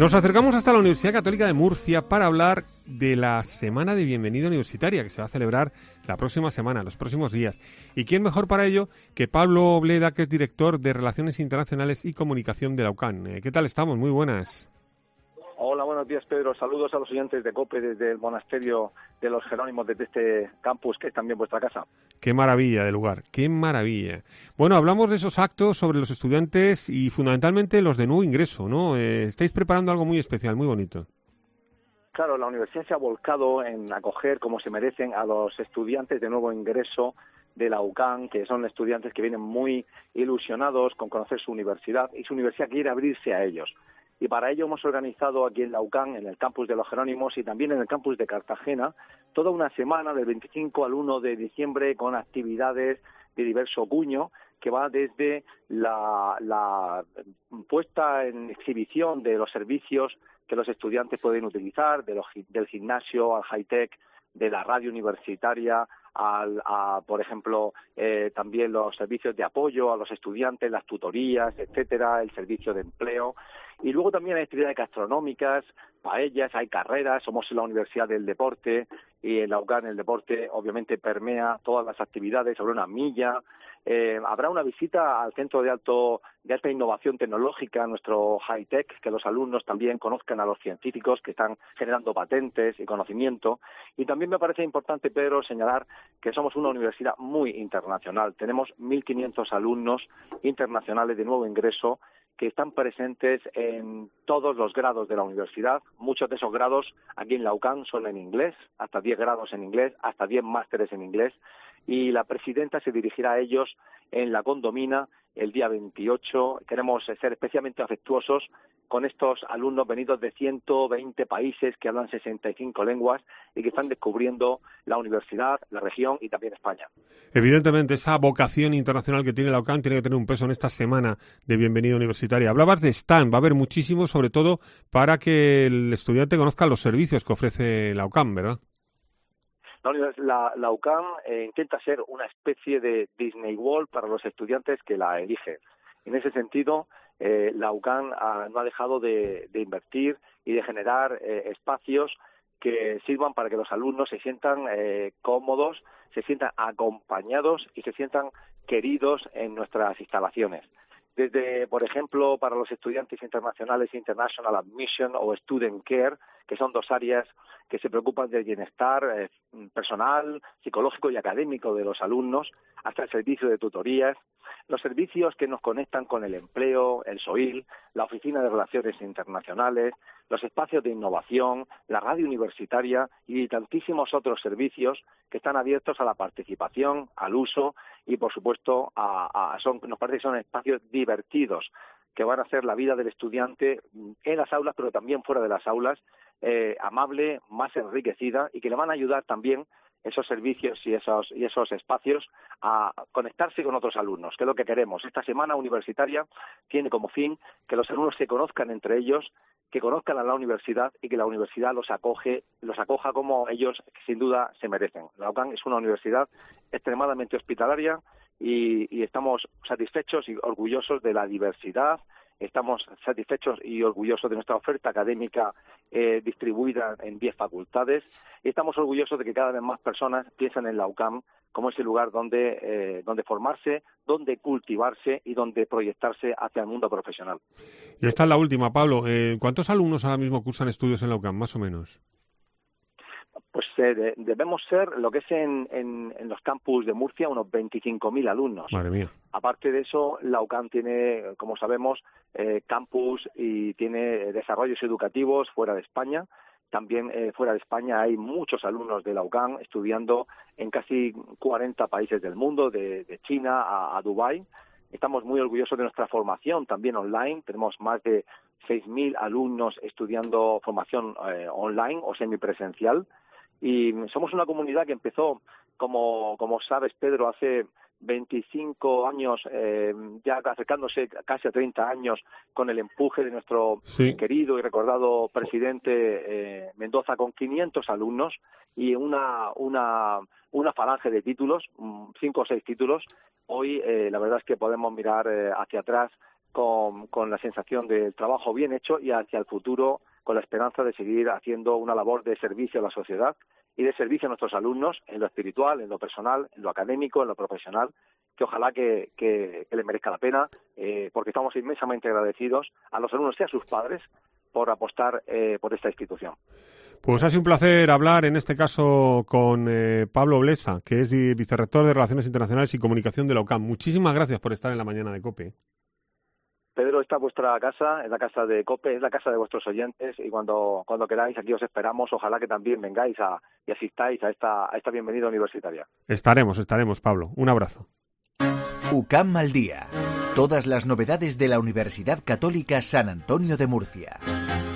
Nos acercamos hasta la Universidad Católica de Murcia para hablar de la Semana de Bienvenida Universitaria que se va a celebrar la próxima semana, los próximos días. ¿Y quién mejor para ello que Pablo Obleda, que es director de Relaciones Internacionales y Comunicación de la UCAN? ¿Qué tal estamos? Muy buenas. Hola, buenos días, Pedro. Saludos a los oyentes de COPE desde el Monasterio de los Jerónimos, desde este campus que es también vuestra casa. Qué maravilla de lugar, qué maravilla. Bueno, hablamos de esos actos sobre los estudiantes y fundamentalmente los de nuevo ingreso, ¿no? Estáis preparando algo muy especial, muy bonito. Claro, la universidad se ha volcado en acoger, como se merecen, a los estudiantes de nuevo ingreso de la UCAN, que son estudiantes que vienen muy ilusionados con conocer su universidad y su universidad quiere abrirse a ellos. Y para ello hemos organizado aquí en la UCAN, en el campus de los Jerónimos y también en el campus de Cartagena, toda una semana del 25 al 1 de diciembre con actividades de diverso cuño, que va desde la puesta en exhibición de los servicios que los estudiantes pueden utilizar, del gimnasio al high-tech, de la radio universitaria, por ejemplo, también los servicios de apoyo a los estudiantes, las tutorías, etcétera, el servicio de empleo. Y luego también hay actividades gastronómicas, paellas, hay carreras, somos la Universidad del Deporte y en la UCAN el deporte obviamente permea todas las actividades sobre una milla. Habrá una visita al Centro de Alta Innovación Tecnológica, nuestro high-tech, que los alumnos también conozcan a los científicos que están generando patentes y conocimiento. Y también me parece importante, Pedro, señalar que somos una universidad muy internacional. Tenemos 1.500 alumnos internacionales de nuevo ingreso que están presentes en todos los grados de la universidad. Muchos de esos grados aquí en la UCAN son en inglés, hasta 10 grados en inglés, hasta 10 másteres en inglés. Y la presidenta se dirigirá a ellos en la Condomina el día 28. Queremos ser especialmente afectuosos con estos alumnos venidos de 120 países que hablan 65 lenguas y que están descubriendo la universidad, la región y también España. Evidentemente, esa vocación internacional que tiene la UCAN tiene que tener un peso en esta semana de bienvenida universitaria. Hablabas de stand, va a haber muchísimo, sobre todo para que el estudiante conozca los servicios que ofrece la UCAN, ¿verdad? La UCAN intenta ser una especie de Disney World para los estudiantes que la eligen. En ese sentido, la UCAN no ha dejado de invertir y de generar espacios que sirvan para que los alumnos se sientan cómodos, se sientan acompañados y se sientan queridos en nuestras instalaciones. Desde, por ejemplo, para los estudiantes internacionales, International Admission o Student Care, que son dos áreas que se preocupan del bienestar personal, psicológico y académico de los alumnos, hasta el servicio de tutorías, los servicios que nos conectan con el empleo, el SOIL, la Oficina de Relaciones Internacionales, los espacios de innovación, la radio universitaria y tantísimos otros servicios que están abiertos a la participación, al uso y, por supuesto, nos parece que son espacios divertidos que van a hacer la vida del estudiante en las aulas, pero también fuera de las aulas, amable, más enriquecida y que le van a ayudar también esos servicios y esos espacios a conectarse con otros alumnos, que es lo que queremos. Esta semana universitaria tiene como fin que los alumnos se conozcan entre ellos, que conozcan a la universidad y que la universidad los acoja como ellos sin duda se merecen. La UCAN es una universidad extremadamente hospitalaria y estamos satisfechos y orgullosos de la diversidad. Estamos satisfechos y orgullosos de nuestra oferta académica distribuida en 10 facultades y estamos orgullosos de que cada vez más personas piensan en la UCAM como ese lugar donde formarse, donde cultivarse y donde proyectarse hacia el mundo profesional. Y esta es la última, Pablo. ¿Cuántos alumnos ahora mismo cursan estudios en la UCAM, más o menos? Pues debemos ser, lo que es en los campus de Murcia, unos 25.000 alumnos. Madre mía. Aparte de eso, la UCAM tiene, como sabemos, campus y tiene desarrollos educativos fuera de España. También fuera de España hay muchos alumnos de la UCAM estudiando en casi 40 países del mundo, de China a Dubái. Estamos muy orgullosos de nuestra formación también online. Tenemos más de 6.000 alumnos estudiando formación online o semipresencial. Y somos una comunidad que empezó, como sabes, Pedro, hace 25 años, ya acercándose casi a 30 años, con el empuje de nuestro querido y recordado presidente Mendoza, con 500 alumnos y una falange de títulos, 5 o 6 títulos. Hoy la verdad es que podemos mirar hacia atrás con la sensación del trabajo bien hecho y hacia el futuro con la esperanza de seguir haciendo una labor de servicio a la sociedad y de servicio a nuestros alumnos en lo espiritual, en lo personal, en lo académico, en lo profesional, que ojalá que le merezca la pena, porque estamos inmensamente agradecidos a los alumnos y a sus padres por apostar por esta institución. Pues ha sido un placer hablar, en este caso, con Pablo Blesa, que es vicerrector de Relaciones Internacionales y Comunicación de la UCAM. Muchísimas gracias por estar en la mañana de COPE. Pedro, esta es vuestra casa, es la casa de COPE, es la casa de vuestros oyentes y cuando queráis aquí os esperamos. Ojalá que también vengáis y asistáis a esta bienvenida universitaria. Estaremos, Pablo. Un abrazo. UCAM al día. Todas las novedades de la Universidad Católica San Antonio de Murcia.